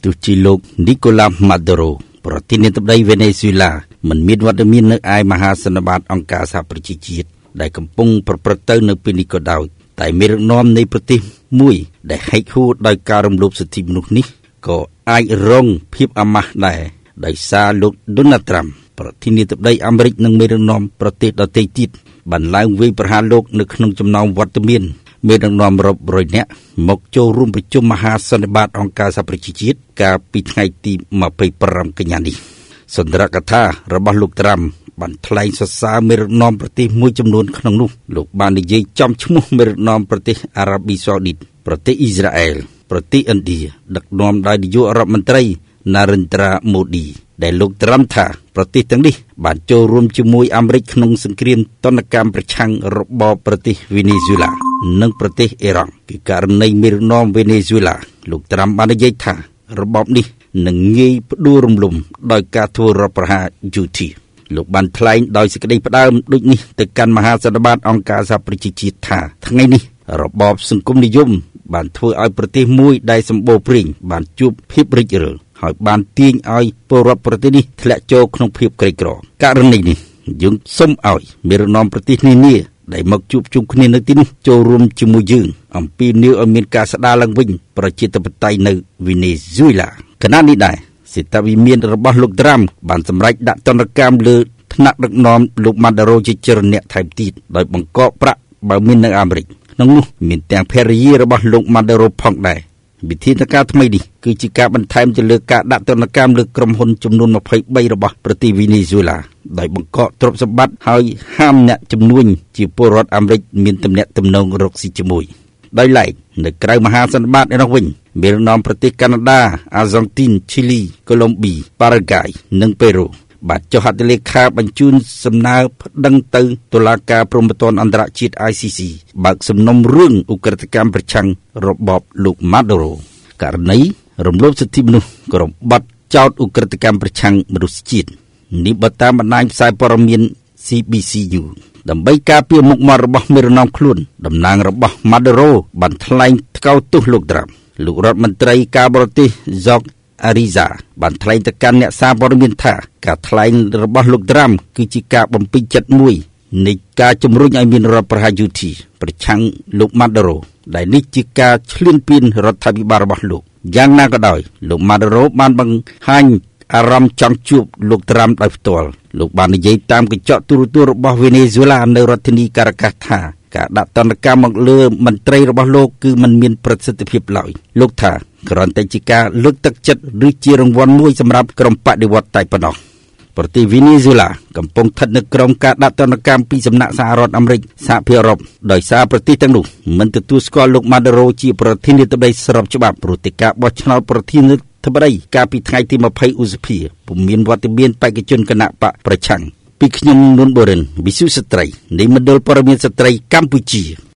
ទោះជាលោកនីកូឡាម៉ាដូរ៉ូប្រធានាធិបតីវេណេស៊ុយឡាមិនមានវត្តមាននៅឯមហាសន្និបាតអង្គការសហប្រជាជាតិដែលកំពុងប្រព្រឹត្តទៅនៅពេលនេះក៏ដោយតែមេដឹកនាំនៃប្រទេសមួយដែលហែកហួរដោយការរំលោភសិទ្ធិមនុស្សនេះក៏អាចរងភាពអាម៉ាស់ដែរដោយសារលោក Donald Trump ប្រធានាធិបតីអាមេរិកនិងមេដឹកនាំប្រទេសដទៃទៀតបានឡើងវាយប្រហារលោកនៅក្នុងចំណោមវត្តមានមេដឹកនាំរាប់រយនាក់មកចូលរួមប្រជុំមហាសន្និបាតអង្គការសហប្រជាជាតិកាលពីថ្ងៃទី25កញ្ញានេះសន្ទរកថារបស់លោក Trump បានថ្លែងសរសើរមេដឹកនាំប្រទេសមួយចំនួនក្នុងនោះលោកបាននិយាយចំឈ្មោះមេដឹកនាំប្រទេសអារ៉ាប៊ីសាអូឌីតប្រទេសអ៊ីស្រាអែលប្រទេសឥណ្ឌាដឹកនាំដោយនាយករដ្ឋមន្ត្រី Narendra Modi ដែលលោក Trump ថាប្រទេសទាំងនេះបានចូលរួមជាមួយអាមេរិកក្នុងសង្គ្រាមទណ្ឌកម្មប្រឆាំងរបបប្រទេសវេណេស៊ុយឡានិងប្រទេសអ៊ីរ៉ង់ពីករណីមេដឹកនាំវេណេស៊ុយឡាលោក Trump បាននិយាយថារបបនេះនឹងងាយផ្ដួលរំលំដោយការធ្វើរដ្ឋប្រហារយុតិលោកបានថ្លែងដោយសេចក្តីផ្ដើមដូចនេះទៅកាន់មហាសន្និបាតអង្គការសហប្រជាជាតិថាថ្ងៃនេះរបបសង្គមនិយមបានធ្វើឲ្យប្រទេសមួយដែលសម្បូរព្រេងបានជួបភាពរិចរិលហើយបានទាញឲ្យពលរដ្ឋប្រទេសនេះធ្លាក់ចូលក្នុងភាពក្រីក្រករណីនេះយើងសូមឲ្យមេដឹកនាំប្រទេសនានាដែលមកជួបជុំគ្នានៅទីនេះចូលរួមជាមួយយើងអំពីនីយឲ្យមានការស្ដារឡើងវិញប្រជាធិបតេយ្យនៅវេណេស៊ុយឡាខណៈនេះដែរសេដ្ឋវិមានរបស់លោក Trump បានសម្រេចដាក់ទណ្ឌកម្មលើថ្នាក់ដឹកនាំលោក Maduro ជាច្រើនអ្នកថែមទៀតដោយបង្កកប្រាក់បើមាននៅអាមេរិកក្នុងនោះមានទាំងភរិយារបស់លោក Maduro ផងដែរវិធានការថ្មីនេះគឺជាការបន្ថែមទៅលើការដាក់ទណ្ឌកម្មលើក្រុមហ៊ុនចំនួន23របស់ប្រទេសវេណេស៊ុយឡាដោយបង្កកទ្រព្យសម្បត្តិហើយហាមអ្នកជំនួញជាពលរដ្ឋអាមេរិកមានទំនាក់ទំនងរកស៊ីជាមួយដោយឡែកនៅក្រៅមហាសន្និបាតនេះវិញមេដឹកនាំប្រទេសកាណាដាអាហ្សង់ទីនឈីលីកូឡុំប៊ីប៉ារ៉ាហ្គាយនិងប៉េរូបានចុះហត្ថលេខាបញ្ជូនសំណើប្តឹងទៅតុលាការព្រហ្មទណ្ឌអន្តរជាតិ ICC បើកសំណុំរឿងឧក្រិដ្ឋកម្មប្រឆាំងរបបលោក Maduro ករណីរំលោភសិទ្ធិមនុស្សក្រមបទចោទឧក្រិដ្ឋកម្មប្រឆាំងមនុស្សជាតិនេះបើតាមបណ្ដាញផ្សាយព័ត៌មាន CBC News ដើម្បីការពារមុខមាត់របស់មេដឹកនាំខ្លួនតំណាងរបស់ Maduro បានថ្លែងថ្កោលទោសលោក Trump លោករដ្ឋមន្ត្រីការបរទេស Jorge Ariza បានថ្លែងទៅកាន់អ្នកសារព័ត៌មានថាការថ្លែងរបស់លោក Trump គឺជាការបំពេញចិត្តមួយនៃការជំរុញឲ្យមានរដ្ឋប្រហារយុតិប្រឆាំងលោក Maduro ដែលនេះជាការឈ្លានពានរដ្ឋាភិបាលរបស់លោកយ៉ាងណាក៏ដោយលោក Maduro បានបង្ហាញអារម្មណ៍ចង់ជួបលោក Trump ដោយផ្ទាល់លោកបាននិយាយតាមកញ្ចក់ទូរទស្សន៍របស់វេណេស៊ុយឡានៅរដ្ឋធានីការ៉ាកាសថាការដាក់ទណ្ឌកម្មមកលើមន្ត្រីរបស់លោកគឺមិនមានប្រសិទ្ធភាពឡើយលោកថាគ្រាន់តែជាការលើកទឹកចិត្តឬជារង្វាន់មួយសម្រាប់ក្រុមបដិវត្តតែប៉ុណ្ណោះប្រទេសវេណេស៊ុយឡាកំពុងស្ថិតនៅក្រោមការដាក់ទណ្ឌកម្មពីសំណាក់សហរដ្ឋអាមេរិកសហភាពអឺរ៉ុបដោយសារប្រទេសទាំងនោះមិនទទួលស្គាល់លោក Maduro ជាប្រធានាធិបតីស្របច្បាប់ព្រោះតែការបោះឆ្នោតប្រធានាធិបតីកាលពីថ្ងៃទី20ឧសភាពុំមានវត្តមានបេក្ខជនគណៈបកប្រឆាំងពីខ្ញុំនួនបូរិនវិសុទ្ធស្ត្រីនៃមណ្ឌលព័ត៌មានស្ត្រីកម្ពុជា